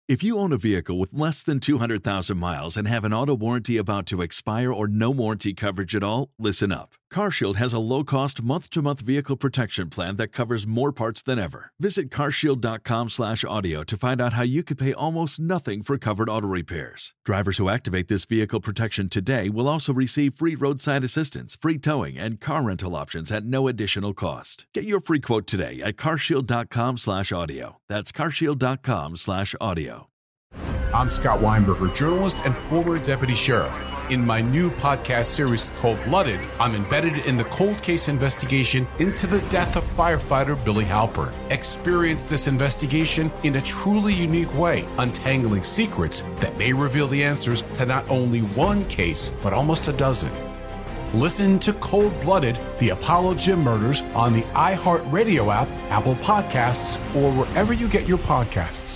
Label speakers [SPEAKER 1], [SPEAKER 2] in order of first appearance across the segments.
[SPEAKER 1] If you own a vehicle with less than 200,000 miles and have an auto warranty about to expire or no warranty coverage at all, listen up. CarShield has a low-cost month-to-month vehicle protection plan that covers more parts than ever. Visit carshield.com/audio to find out how you could pay almost nothing for covered auto repairs. Drivers who activate this vehicle protection today will also receive free roadside assistance, free towing, and car rental options at no additional cost. Get your free quote today at carshield.com/audio. That's carshield.com/audio.
[SPEAKER 2] I'm Scott Weinberger, journalist and former deputy sheriff. In my new podcast series, Cold-Blooded, I'm embedded in the cold case investigation into the death of firefighter Billy Halpern. Experience this investigation in a truly unique way, untangling secrets that may reveal the answers to not only one case, but almost a dozen. Listen to Cold-Blooded, The Apollo Gym Murders on the iHeartRadio app, Apple Podcasts, or wherever you get your podcasts.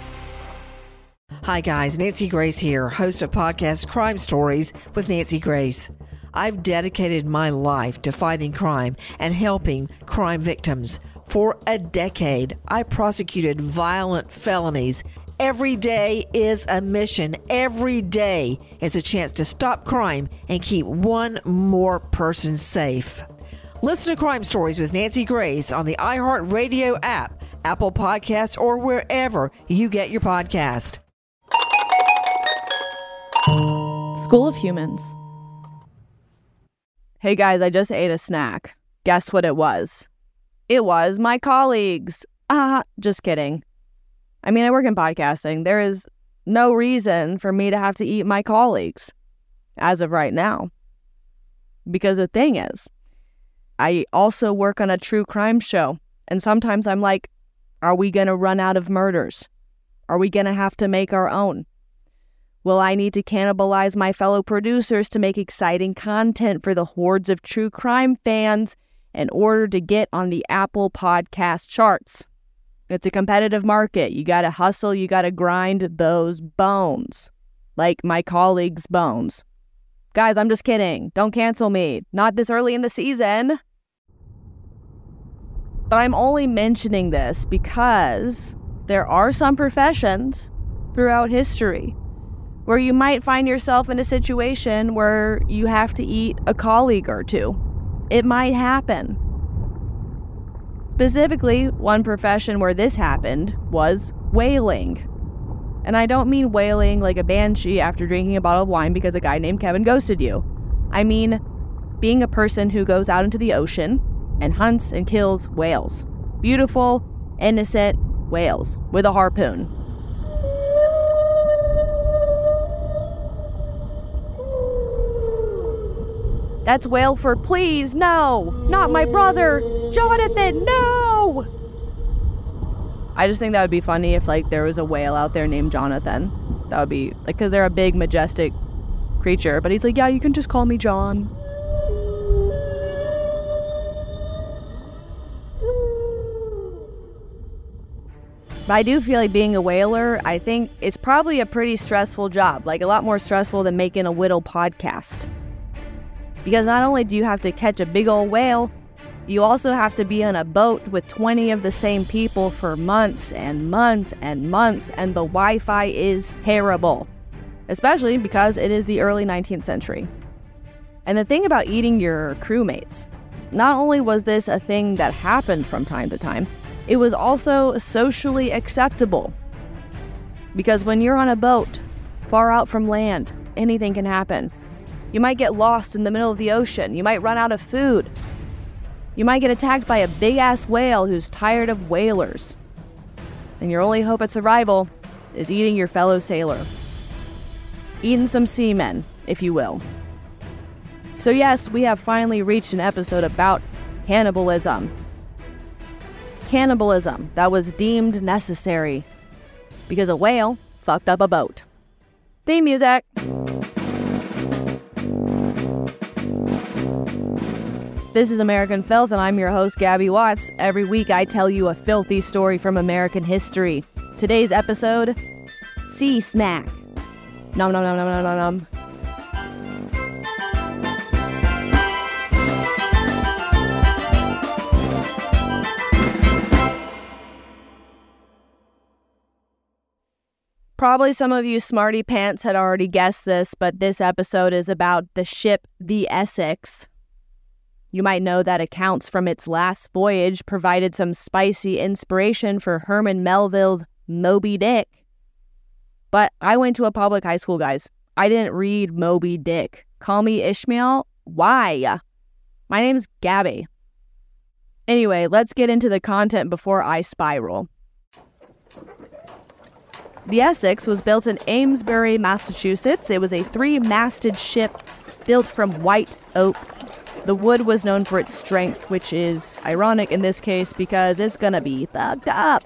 [SPEAKER 3] Hi guys, Nancy Grace here, host of podcast Crime Stories with Nancy Grace. I've dedicated my life to fighting crime and helping crime victims. For a decade, I prosecuted violent felonies. Every day is a mission. Every day is a chance to stop crime and keep one more person safe. Listen to Crime Stories with Nancy Grace on the iHeartRadio app, Apple Podcasts, or wherever you get your podcast.
[SPEAKER 4] School of Humans. Hey guys, I just ate a snack. Guess what it was? It was my colleagues. Just kidding. I mean, I work in podcasting. There is no reason for me to have to eat my colleagues as of right now. Because the thing is, I also work on a true crime show. And sometimes I'm like, are we going to run out of murders? Are we going to have to make our own? Will I need to cannibalize my fellow producers to make exciting content for the hordes of true crime fans in order to get on the Apple Podcast charts? It's a competitive market. You got to hustle. You got to grind those bones, like my colleagues' bones. Guys, I'm just kidding. Don't cancel me. Not this early in the season. But I'm only mentioning this because there are some professions throughout history where you might find yourself in a situation where you have to eat a colleague or two. It might happen. Specifically, one profession where this happened was whaling. And I don't mean whaling like a banshee after drinking a bottle of wine because a guy named Kevin ghosted you. I mean being a person who goes out into the ocean and hunts and kills whales. Beautiful, innocent whales with a harpoon. That's whale for please, no, not my brother, Jonathan, no! I just think that would be funny if, like, there was a whale out there named Jonathan. That would be, like, because they're a big, majestic creature. But he's like, yeah, you can just call me John. But I do feel like being a whaler, I think it's probably a pretty stressful job. Like, a lot more stressful than making a Whittle podcast. Because not only do you have to catch a big old whale, you also have to be on a boat with 20 of the same people for months and months and months, and the Wi-Fi is terrible. Especially because it is the early 19th century. And the thing about eating your crewmates, not only was this a thing that happened from time to time, it was also socially acceptable. Because when you're on a boat, far out from land, anything can happen. You might get lost in the middle of the ocean. You might run out of food. You might get attacked by a big-ass whale who's tired of whalers. And your only hope at survival is eating your fellow sailor. Eating some seamen, if you will. So yes, we have finally reached an episode about cannibalism. Cannibalism that was deemed necessary because a whale fucked up a boat. Theme music. This is American Filth, and I'm your host, Gabby Watts. Every week, I tell you a filthy story from American history. Today's episode, Sea Snack. Nom nom nom nom nom nom nom. Probably some of you smarty pants had already guessed this, but this episode is about the ship the Essex. You might know that accounts from its last voyage provided some spicy inspiration for Herman Melville's Moby Dick. But I went to a public high school, guys. I didn't read Moby Dick. Call me Ishmael? Why? My name's Gabby. Anyway, let's get into the content before I spiral. The Essex was built in Amesbury, Massachusetts. It was a 3-masted ship built from white oak. The wood was known for its strength, which is ironic in this case because it's gonna be fucked up.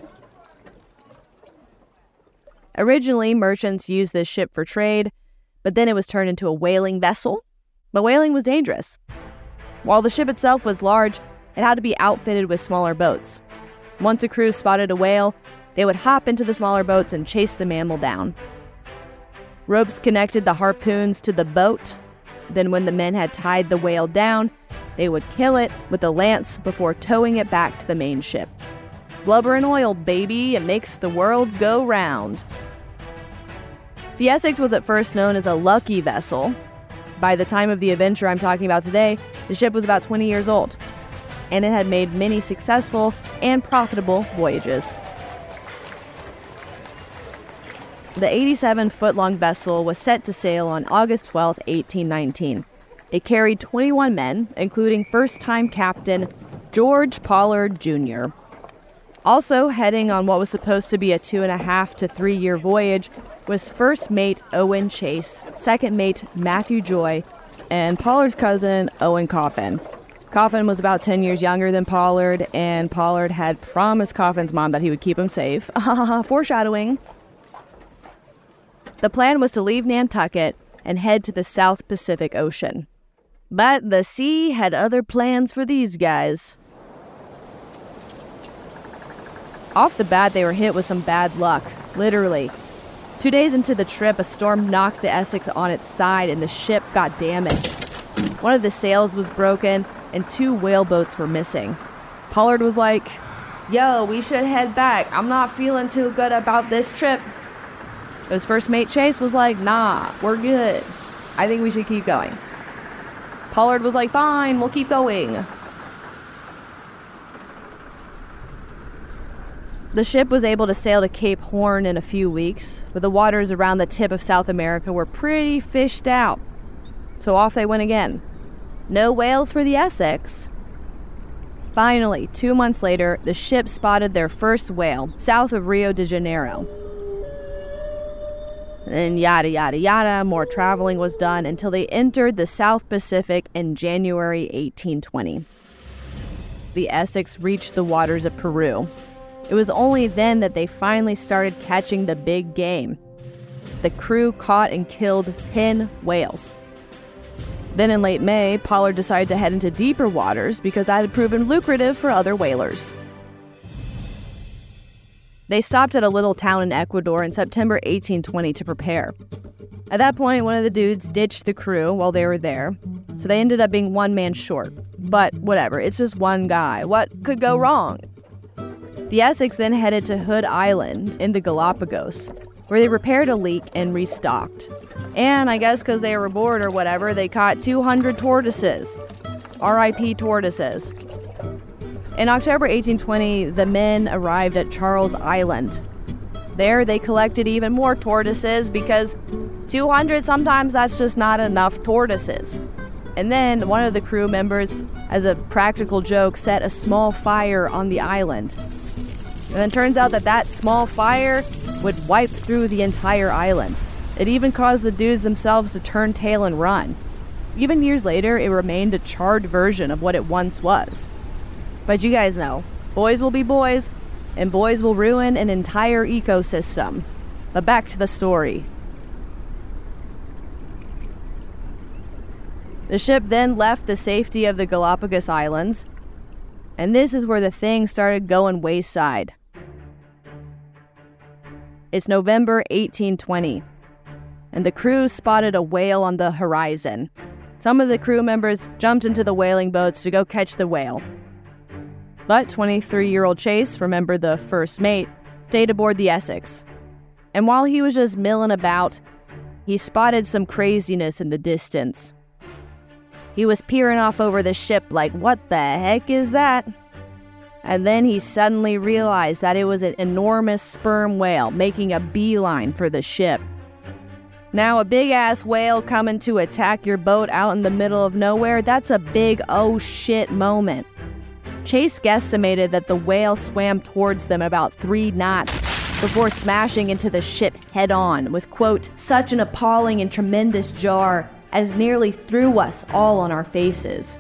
[SPEAKER 4] Originally, merchants used this ship for trade, but then it was turned into a whaling vessel. But whaling was dangerous. While the ship itself was large, it had to be outfitted with smaller boats. Once a crew spotted a whale, they would hop into the smaller boats and chase the mammal down. Ropes connected the harpoons to the boat. Then when the men had tied the whale down, they would kill it with a lance before towing it back to the main ship. Blubber and oil, baby, it makes the world go round. The Essex was at first known as a lucky vessel. By the time of the adventure I'm talking about today, the ship was about 20 years old, and it had made many successful and profitable voyages. The 87-foot-long vessel was set to sail on August 12, 1819. It carried 21 men, including first-time captain George Pollard, Jr. Also heading on what was supposed to be a 2.5 to 3 year voyage was first mate Owen Chase, second mate Matthew Joy, and Pollard's cousin Owen Coffin. Coffin was about 10 years younger than Pollard, and Pollard had promised Coffin's mom that he would keep him safe. Foreshadowing. The plan was to leave Nantucket and head to the South Pacific Ocean. But the sea had other plans for these guys. Off the bat, they were hit with some bad luck, literally. 2 days into the trip, a storm knocked the Essex on its side and the ship got damaged. One of the sails was broken and 2 whaleboats were missing. Pollard was like, "Yo, we should head back. I'm not feeling too good about this trip." His first mate Chase was like, "Nah, we're good. I think we should keep going." Pollard was like, "Fine, we'll keep going." The ship was able to sail to Cape Horn in a few weeks, but the waters around the tip of South America were pretty fished out. So off they went again. No whales for the Essex. Finally, 2 months later, the ship spotted their first whale south of Rio de Janeiro. And yada yada yada, more traveling was done until they entered the South Pacific in January 1820. The Essex reached the waters of Peru. It was only then that they finally started catching the big game. The crew caught and killed 10 whales. Then in late May, Pollard decided to head into deeper waters because that had proven lucrative for other whalers. They stopped at a little town in Ecuador in September 1820 to prepare. At that point, one of the dudes ditched the crew while they were there, so they ended up being one man short. But whatever, it's just one guy. What could go wrong? The Essex then headed to Hood Island in the Galapagos, where they repaired a leak and restocked. And I guess because they were bored or whatever, they caught 200 tortoises. R.I.P. tortoises. In October 1820, the men arrived at Charles Island. There, they collected even more tortoises because 200, sometimes that's just not enough tortoises. And then one of the crew members, as a practical joke, set a small fire on the island. And then it turns out that that small fire would wipe through the entire island. It even caused the dudes themselves to turn tail and run. Even years later, it remained a charred version of what it once was. But you guys know, boys will be boys, and boys will ruin an entire ecosystem. But back to the story. The ship then left the safety of the Galapagos Islands, and this is where the thing started going wayside. It's November 1820, and the crew spotted a whale on the horizon. Some of the crew members jumped into the whaling boats to go catch the whale. But 23-year-old Chase, remember the first mate, stayed aboard the Essex. And while he was just milling about, he spotted some craziness in the distance. He was peering off over the ship like, what the heck is that? And then he suddenly realized that it was an enormous sperm whale making a beeline for the ship. Now, a big-ass whale coming to attack your boat out in the middle of nowhere, that's a big oh shit moment. Chase guesstimated that the whale swam towards them about 3 knots before smashing into the ship head-on with, quote, such an appalling and tremendous jar as nearly threw us all on our faces.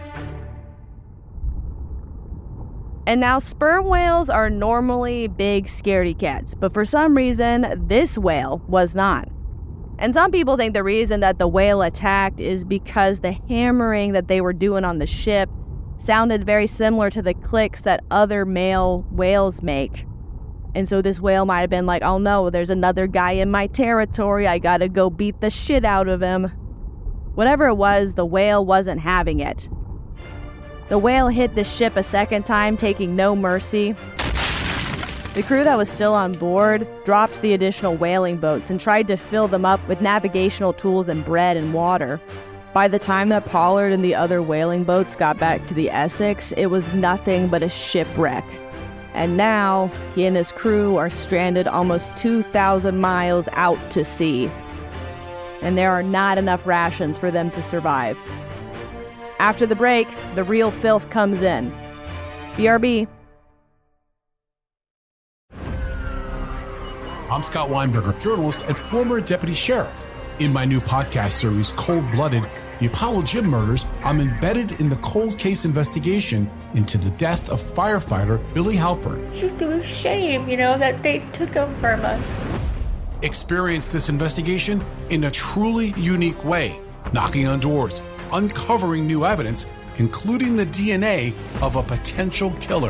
[SPEAKER 4] And now sperm whales are normally big scaredy cats, but for some reason, this whale was not. And some people think the reason that the whale attacked is because the hammering that they were doing on the ship sounded very similar to the clicks that other male whales make. And so this whale might have been like, oh no, there's another guy in my territory, I gotta go beat the shit out of him. Whatever it was, the whale wasn't having it. The whale hit the ship a second time, taking no mercy. The crew that was still on board dropped the additional whaling boats and tried to fill them up with navigational tools and bread and water. By the time that Pollard and the other whaling boats got back to the Essex, it was nothing but a shipwreck. And now, he and his crew are stranded almost 2,000 miles out to sea. And there are not enough rations for them to survive. After the break, the real filth comes in. BRB.
[SPEAKER 2] I'm Scott Weinberger, journalist and former deputy sheriff. In my new podcast series, Cold Blooded, The Apollo Gym Murders, I'm embedded in the cold case investigation into the death of firefighter Billy Halpern.
[SPEAKER 5] It's just a shame, that they took him from us.
[SPEAKER 2] Experience this investigation in a truly unique way, knocking on doors, uncovering new evidence, including the DNA of a potential killer.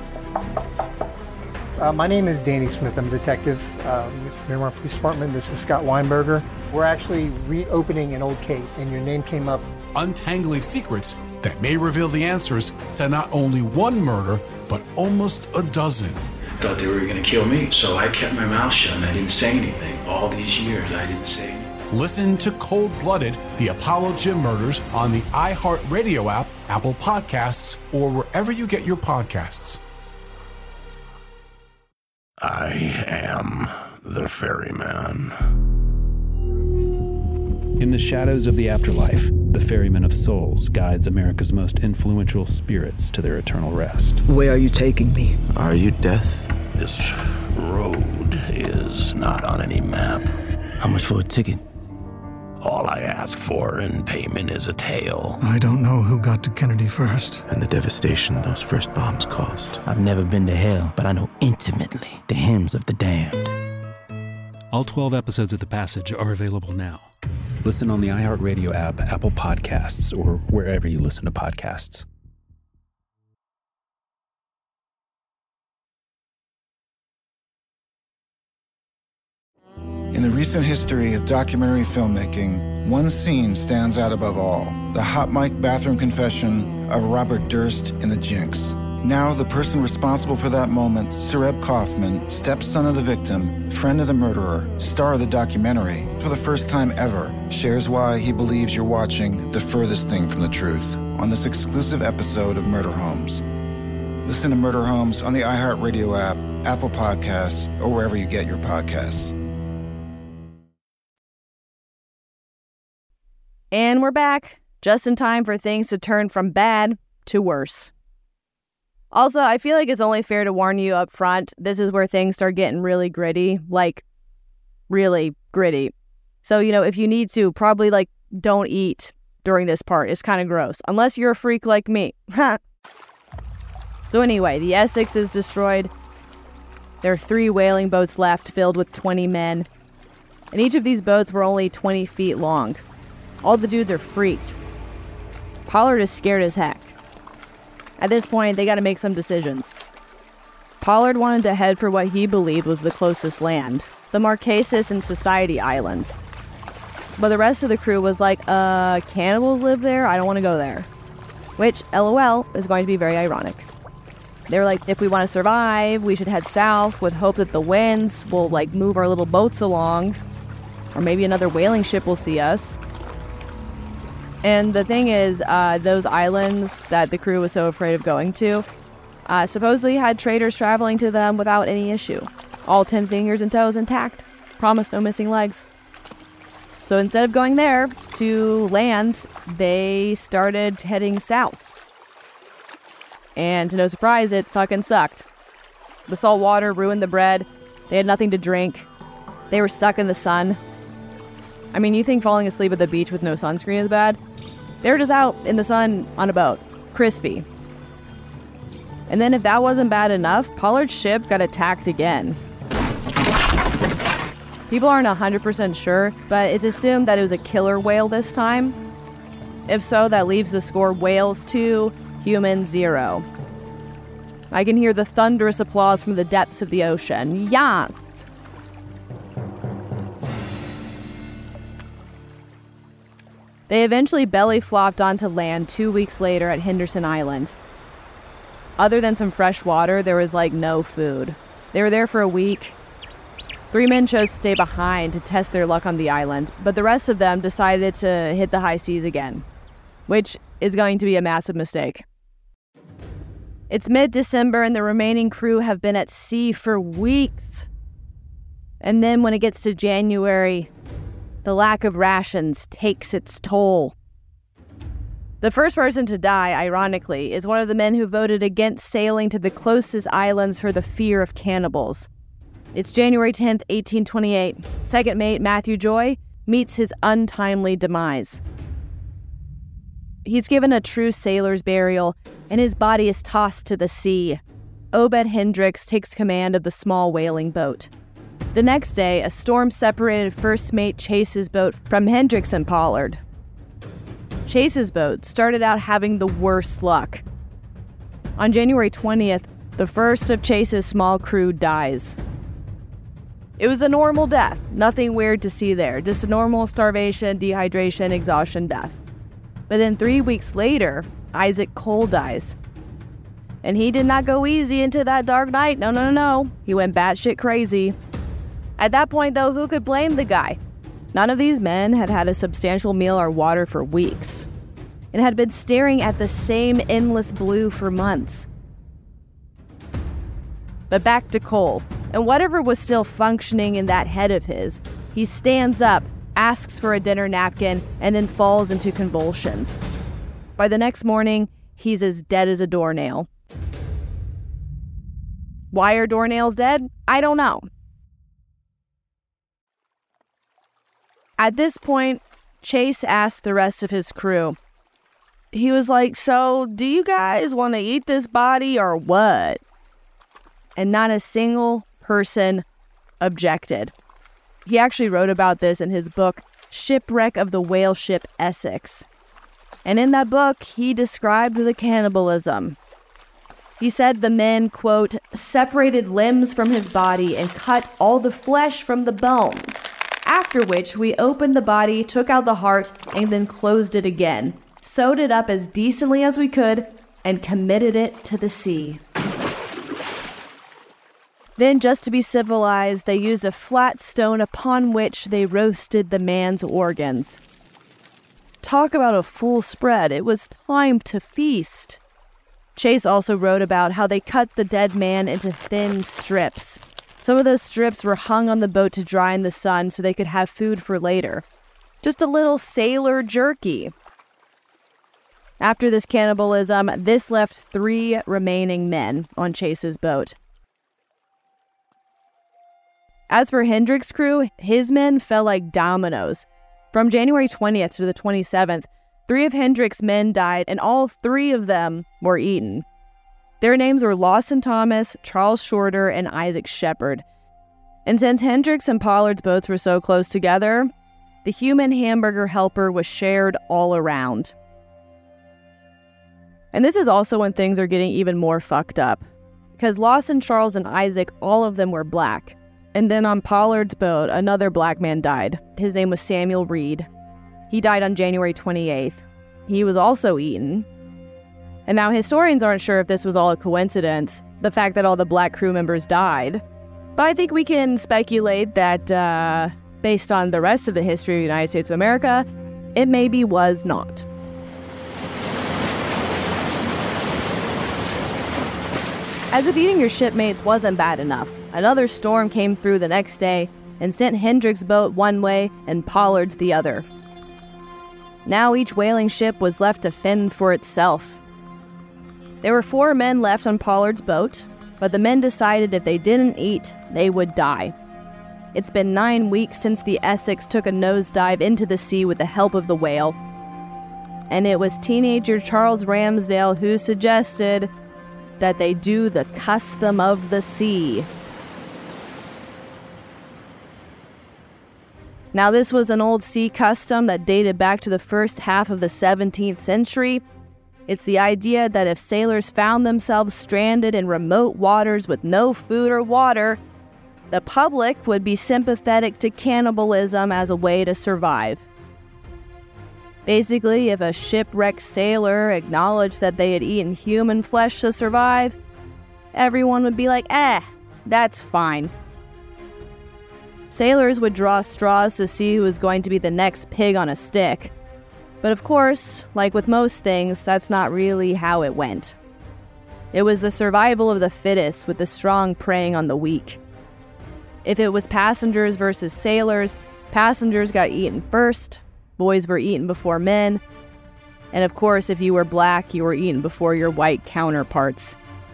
[SPEAKER 6] My name is Danny Smith. I'm a detective with Miramar Police Department. This is Scott Weinberger. We're actually reopening an old case, and your name came up.
[SPEAKER 2] Untangling secrets that may reveal the answers to not only one murder, but almost a dozen.
[SPEAKER 7] I thought they were going to kill me, so I kept my mouth shut and I didn't say anything. All these years, I didn't say anything.
[SPEAKER 2] Listen to Cold Blooded, The Apollo Gym Murders on the iHeartRadio app, Apple Podcasts, or wherever you get your podcasts.
[SPEAKER 8] I am the ferryman.
[SPEAKER 9] In the shadows of the afterlife, the Ferryman of Souls guides America's most influential spirits to their eternal rest.
[SPEAKER 10] Where are you taking me?
[SPEAKER 8] Are you death? This road is not on any map.
[SPEAKER 10] How much for a ticket?
[SPEAKER 8] All I ask for in payment is a tale.
[SPEAKER 11] I don't know who got to Kennedy first.
[SPEAKER 12] And the devastation those first bombs caused.
[SPEAKER 10] I've never been to hell, but I know intimately the hymns of the damned.
[SPEAKER 9] All 12 episodes of The Passage are available now. Listen on the iHeartRadio app, Apple Podcasts, or wherever you listen to podcasts.
[SPEAKER 13] In the recent history of documentary filmmaking, one scene stands out above all: the hot mic bathroom confession of Robert Durst in The Jinx. Now, the person responsible for that moment, Sareb Kaufman, stepson of the victim, friend of the murderer, star of the documentary, for the first time ever, shares why he believes you're watching the furthest thing from the truth on this exclusive episode of Murder Homes. Listen to Murder Homes on the iHeartRadio app, Apple Podcasts, or wherever you get your podcasts.
[SPEAKER 4] And we're back, just in time for things to turn from bad to worse. Also, I feel like it's only fair to warn you up front, this is where things start getting really gritty, like really gritty. So, if you need to, probably don't eat during this part. It's kind of gross, unless you're a freak like me. So anyway, the Essex is destroyed. There are 3 whaling boats left filled with 20 men. And each of these boats were only 20 feet long. All the dudes are freaked. Pollard is scared as heck. At this point, they got to make some decisions. Pollard wanted to head for what he believed was the closest land, the Marquesas and Society Islands. But the rest of the crew was like, cannibals live there? I don't want to go there. Which, LOL, is going to be very ironic. They were like, if we want to survive, we should head south with hope that the winds will move our little boats along, or maybe another whaling ship will see us. And the thing is, those islands that the crew was so afraid of going to supposedly had traders traveling to them without any issue. All 10 fingers and toes intact. Promise no missing legs. So instead of going there to land, they started heading south. And to no surprise, it fucking sucked. The salt water ruined the bread. They had nothing to drink. They were stuck in the sun. I mean, you think falling asleep at the beach with no sunscreen is bad? They were just out in the sun on a boat. Crispy. And then if that wasn't bad enough, Pollard's ship got attacked again. People aren't 100% sure, but it's assumed that it was a killer whale this time. If so, that leaves the score whales 2, humans 0. I can hear the thunderous applause from the depths of the ocean. Yes! They eventually belly flopped onto land 2 weeks later at Henderson Island. Other than some fresh water, there was no food. They were there for a week. 3 men chose to stay behind to test their luck on the island, but the rest of them decided to hit the high seas again, which is going to be a massive mistake. It's mid-December and the remaining crew have been at sea for weeks. And then when it gets to January, the lack of rations takes its toll. The first person to die, ironically, is one of the men who voted against sailing to the closest islands for the fear of cannibals. It's January 10th, 1828. Second mate Matthew Joy meets his untimely demise. He's given a true sailor's burial, and his body is tossed to the sea. Obed Hendricks takes command of the small whaling boat. The next day, a storm separated first mate Chase's boat from Hendricks and Pollard. Chase's boat started out having the worst luck. On January 20th, the first of Chase's small crew dies. It was a normal death, nothing weird to see there, just a normal starvation, dehydration, exhaustion death. But then 3 weeks later, Isaac Cole dies. And he did not go easy into that dark night, no. He went batshit crazy. At that point though, who could blame the guy? None of these men had had a substantial meal or water for weeks, and had been staring at the same endless blue for months. But back to Cole, and whatever was still functioning in that head of his, he stands up, asks for a dinner napkin, and then falls into convulsions. By the next morning, he's as dead as a doornail. Why are doornails dead? I don't know. At this point, Chase asked the rest of his crew. He was like, so do you guys want to eat this body or what? And not a single person objected. He actually wrote about this in his book, Shipwreck of the Whale Ship Essex. And in that book, he described the cannibalism. He said the men, quote, separated limbs from his body and cut all the flesh from the bones. After which, we opened the body, took out the heart, and then closed it again, sewed it up as decently as we could, and committed it to the sea. Then, just to be civilized, they used a flat stone upon which they roasted the man's organs. Talk about a full spread. It was time to feast. Chase also wrote about how they cut the dead man into thin strips. Some of those strips were hung on the boat to dry in the sun so they could have food for later. Just a little sailor jerky. After this cannibalism, this left 3 remaining men on Chase's boat. As for Hendricks' crew, his men fell like dominoes. From January 20th to the 27th, 3 of Hendricks' men died, and all 3 of them were eaten. Their names were Lawson Thomas, Charles Shorter, and Isaac Shepard. And since Hendricks and Pollard's boats were so close together, the human hamburger helper was shared all around. And this is also when things are getting even more fucked up. Because Lawson, Charles, and Isaac, all of them were black. And then on Pollard's boat, another black man died. His name was Samuel Reed. He died on January 28th. He was also eaten. And now historians aren't sure if this was all a coincidence, the fact that all the black crew members died. But I think we can speculate that, based on the rest of the history of the United States of America, it maybe was not. As if eating your shipmates wasn't bad enough, another storm came through the next day and sent Hendrick's boat one way and Pollard's the other. Now each whaling ship was left to fend for itself. There were 4 men left on Pollard's boat, but the men decided if they didn't eat, they would die. It's been 9 weeks since the Essex took a nosedive into the sea with the help of the whale. And it was teenager Charles Ramsdale who suggested that they do the custom of the sea. Now, this was an old sea custom that dated back to the first half of the 17th century. It's the idea that if sailors found themselves stranded in remote waters with no food or water, the public would be sympathetic to cannibalism as a way to survive. Basically, if a shipwrecked sailor acknowledged that they had eaten human flesh to survive, everyone would be like, that's fine. Sailors would draw straws to see who was going to be the next pig on a stick. But of course, like with most things, that's not really how it went. It was the survival of the fittest, with the strong preying on the weak. If it was passengers versus sailors, passengers got eaten first, boys were eaten before men, and of course, if you were black, you were eaten before your white counterparts.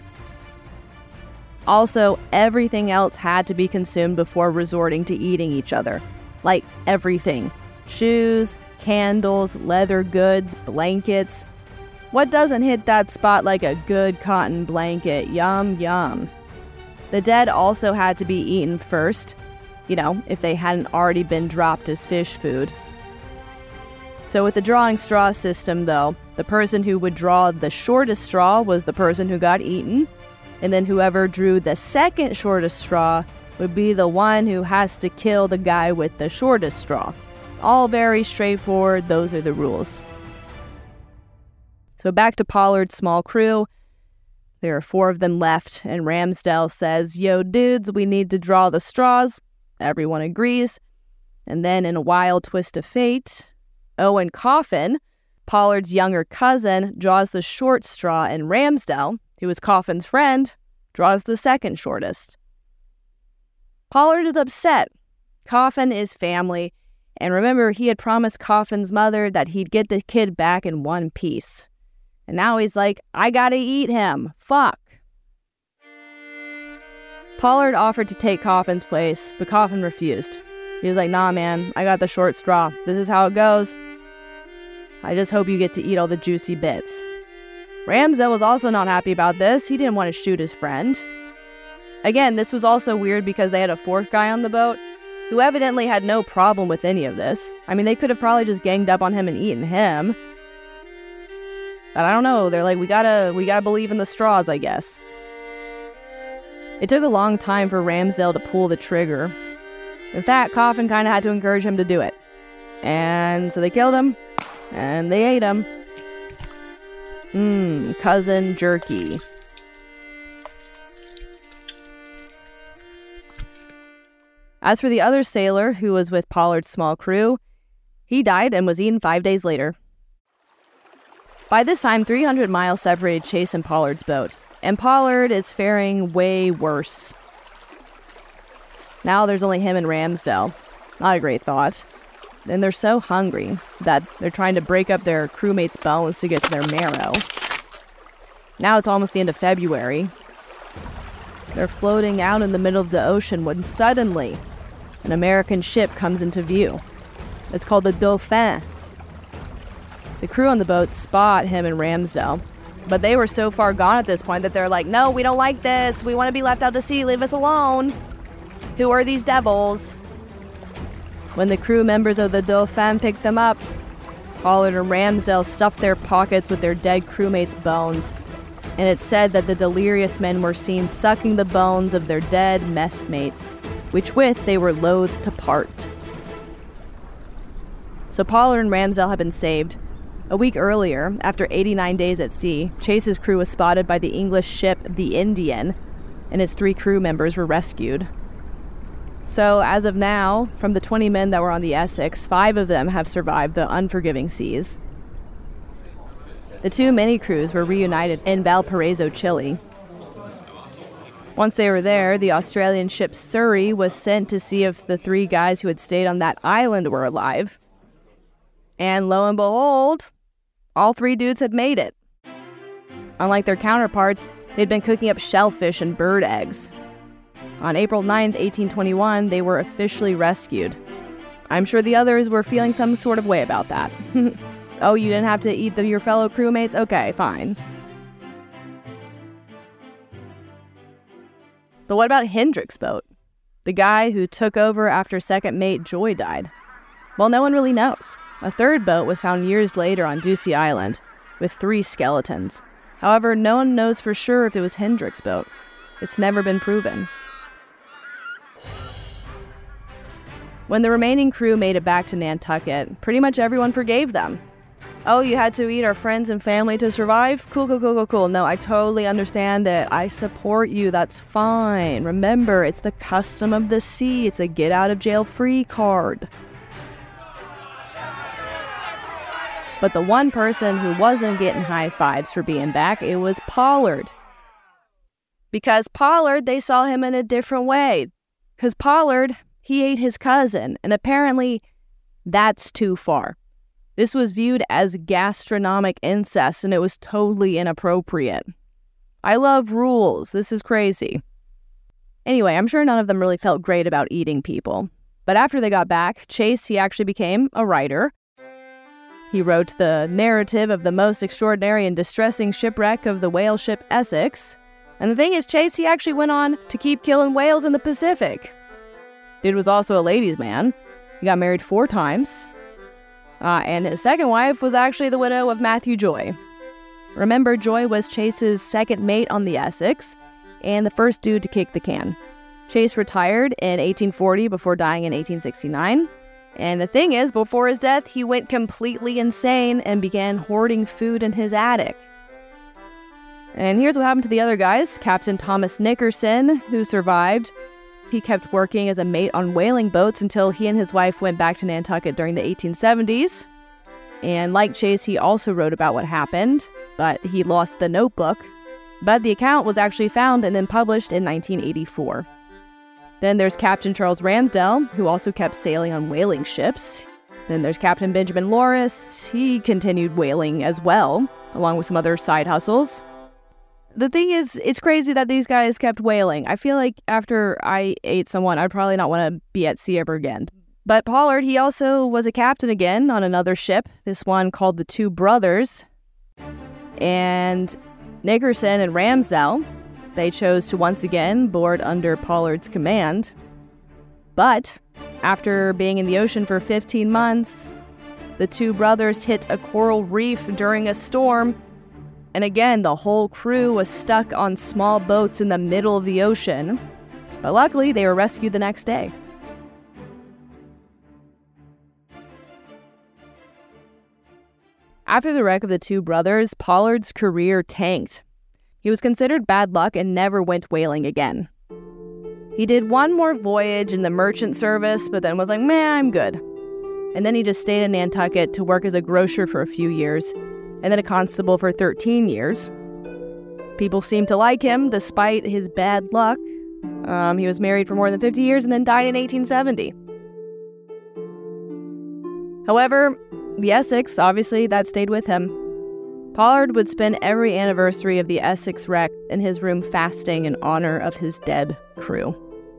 [SPEAKER 4] Also, everything else had to be consumed before resorting to eating each other. Like everything. Shoes, candles, leather goods, blankets. What doesn't hit that spot like a good cotton blanket? Yum, yum. The dead also had to be eaten first, if they hadn't already been dropped as fish food. So with the drawing straw system, though, the person who would draw the shortest straw was the person who got eaten, and then whoever drew the second shortest straw would be the one who has to kill the guy with the shortest straw. All very straightforward, those are the rules. So back to Pollard's small crew. There are 4 of them left, and Ramsdale says, "Yo, dudes, we need to draw the straws." Everyone agrees. And then in a wild twist of fate, Owen Coffin, Pollard's younger cousin, draws the short straw, and Ramsdale, who is Coffin's friend, draws the second shortest. Pollard is upset. Coffin is family, and remember, he had promised Coffin's mother that he'd get the kid back in one piece. And now he's like, I gotta eat him. Fuck. Pollard offered to take Coffin's place, but Coffin refused. He was like, nah, man, I got the short straw. This is how it goes. I just hope you get to eat all the juicy bits. Ramsdale was also not happy about this. He didn't want to shoot his friend. Again, this was also weird because they had a 4th guy on the boat who evidently had no problem with any of this. I mean, they could have probably just ganged up on him and eaten him. But I don't know. They're like, we gotta believe in the straws, I guess. It took a long time for Ramsdale to pull the trigger. In fact, Coffin kind of had to encourage him to do it. And so they killed him, and they ate him. Cousin jerky. As for the other sailor who was with Pollard's small crew, he died and was eaten 5 days later. By this time, 300 miles separated Chase and Pollard's boat, and Pollard is faring way worse. Now there's only him and Ramsdale. Not a great thought. And they're so hungry that they're trying to break up their crewmates' bones to get to their marrow. Now it's almost the end of February. They're floating out in the middle of the ocean when suddenly an American ship comes into view. It's called the Dauphin. The crew on the boat spot him and Ramsdale, but they were so far gone at this point that they're like, no, we don't like this. We want to be left out to sea. Leave us alone. Who are these devils? When the crew members of the Dauphin picked them up, Pollard and Ramsdale stuffed their pockets with their dead crewmates' bones, and it's said that the delirious men were seen sucking the bones of their dead messmates, which with they were loath to part. So Pollard and Ramsdale have been saved, A week earlier, after 89 days at sea, Chase's crew was spotted by the English ship the Indian, and his 3 crew members were rescued. So, as of now, from the 20 men that were on the Essex, 5 of them have survived the unforgiving seas. The 2 mini crews were reunited in Valparaiso, Chile. Once they were there, the Australian ship Surrey was sent to see if the 3 guys who had stayed on that island were alive. And lo and behold, all 3 dudes had made it. Unlike their counterparts, they'd been cooking up shellfish and bird eggs. On April 9th, 1821, they were officially rescued. I'm sure the others were feeling some sort of way about that. Oh, you didn't have to eat your fellow crewmates? Okay, fine. But what about Hendrick's boat? The guy who took over after second mate Joy died? Well, no one really knows. A 3rd boat was found years later on Ducie Island, with 3 skeletons. However, no one knows for sure if it was Hendrick's boat. It's never been proven. When the remaining crew made it back to Nantucket, pretty much everyone forgave them. Oh, you had to eat our friends and family to survive? Cool. No, I totally understand it. I support you. That's fine. Remember, it's the custom of the sea. It's a get-out-of-jail-free card. But the one person who wasn't getting high fives for being back, it was Pollard. Because Pollard, they saw him in a different way. Because Pollard, he ate his cousin, and apparently that's too far. This was viewed as gastronomic incest, and it was totally inappropriate. I love rules. This is crazy. Anyway, I'm sure none of them really felt great about eating people. But after they got back, Chase, he actually became a writer. He wrote the narrative of the most extraordinary and distressing shipwreck of the whale ship Essex. And the thing is, Chase, he actually went on to keep killing whales in the Pacific. Dude was also a ladies' man. He got married 4 times. And his second wife was actually the widow of Matthew Joy. Remember, Joy was Chase's second mate on the Essex, and the first dude to kick the can. Chase retired in 1840 before dying in 1869. And the thing is, before his death, he went completely insane and began hoarding food in his attic. And here's what happened to the other guys. Captain Thomas Nickerson, who survived, he kept working as a mate on whaling boats until he and his wife went back to Nantucket during the 1870s. And like Chase, he also wrote about what happened, but he lost the notebook. But the account was actually found and then published in 1984. Then there's Captain Charles Ramsdell, who also kept sailing on whaling ships. Then there's Captain Benjamin Loris. He continued whaling as well, along with some other side hustles. The thing is, it's crazy that these guys kept whaling. I feel like after I ate someone, I'd probably not want to be at sea ever again. But Pollard, he also was a captain again on another ship, this one called the Two Brothers. And Nickerson and Ramsdell, they chose to once again board under Pollard's command. But after being in the ocean for 15 months, the Two Brothers hit a coral reef during a storm. And again, the whole crew was stuck on small boats in the middle of the ocean. But luckily, they were rescued the next day. After the wreck of the Two Brothers, Pollard's career tanked. He was considered bad luck and never went whaling again. He did one more voyage in the merchant service, but then was like, meh, I'm good. And then he just stayed in Nantucket to work as a grocer for a few years, and then a constable for 13 years. People seemed to like him despite his bad luck. He was married for more than 50 years and then died in 1870. However, the Essex, obviously, that stayed with him. Pollard would spend every anniversary of the Essex wreck in his room fasting in honor of his dead crew.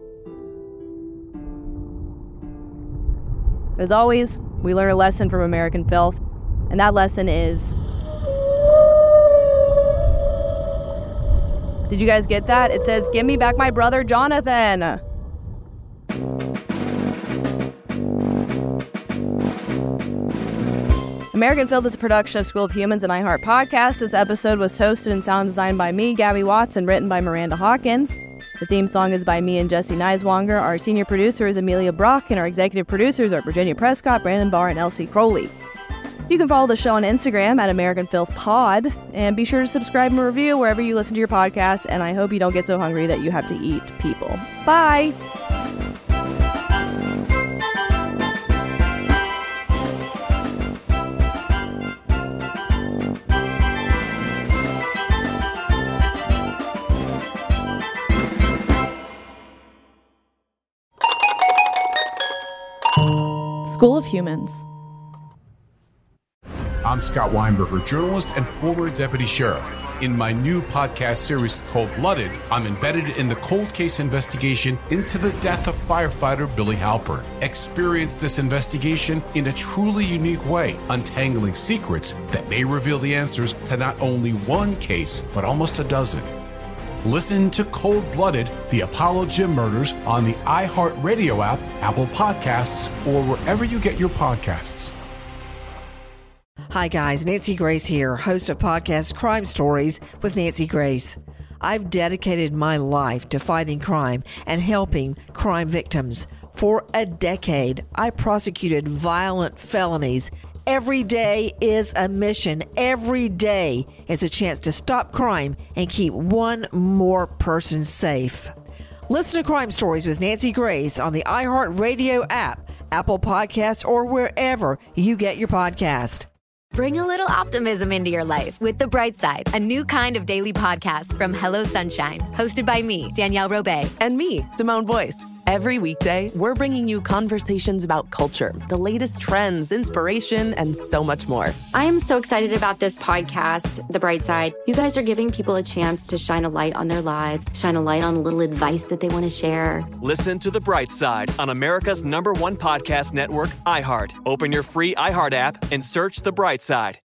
[SPEAKER 4] As always, we learn a lesson from American Filth, and that lesson is... Did you guys get that? It says, "Give me back my brother Jonathan." American Filth is a production of School of Humans and iHeart Podcast. This episode was hosted and sound designed by me, Gabby Watts, and written by Miranda Hawkins. The theme song is by me and Jesse Neiswanger. Our senior producer is Amelia Brock, and our executive producers are Virginia Prescott, Brandon Barr, and Elsie Crowley. You can follow the show on Instagram at American Filth Pod, and be sure to subscribe and review wherever you listen to your podcast, and I hope you don't get so hungry that you have to eat people. Bye!
[SPEAKER 14] School of Humans.
[SPEAKER 2] I'm Scott Weinberger, journalist and former deputy sheriff. In my new podcast series called Blooded, I'm embedded in the cold case investigation into the death of firefighter Billy Halpern. Experience this investigation in a truly unique way, untangling secrets that may reveal the answers to not only one case, but almost a dozen. Listen to Cold-Blooded, The Apollo Gym Murders on the iHeartRadio app, Apple Podcasts, or wherever you get your podcasts.
[SPEAKER 3] Hi guys, Nancy Grace here, host of podcast Crime Stories with Nancy Grace. I've dedicated my life to fighting crime and helping crime victims. For a decade, I prosecuted violent felonies. Every day is a mission. Every day is a chance to stop crime and keep one more person safe. Listen to Crime Stories with Nancy Grace on the iHeartRadio app, Apple Podcasts, or wherever you get your podcast.
[SPEAKER 15] Bring a little optimism into your life with The Bright Side, a new kind of daily podcast from Hello Sunshine, hosted by me, Danielle Robay.
[SPEAKER 16] And me, Simone Boyce. Every weekday, we're bringing you conversations about culture, the latest trends, inspiration, and so much more.
[SPEAKER 17] I am so excited about this podcast, The Bright Side. You guys are giving people a chance to shine a light on their lives, shine a light on a little advice that they want to share.
[SPEAKER 18] Listen to The Bright Side on America's #1 podcast network, iHeart. Open your free iHeart app and search The Bright Side.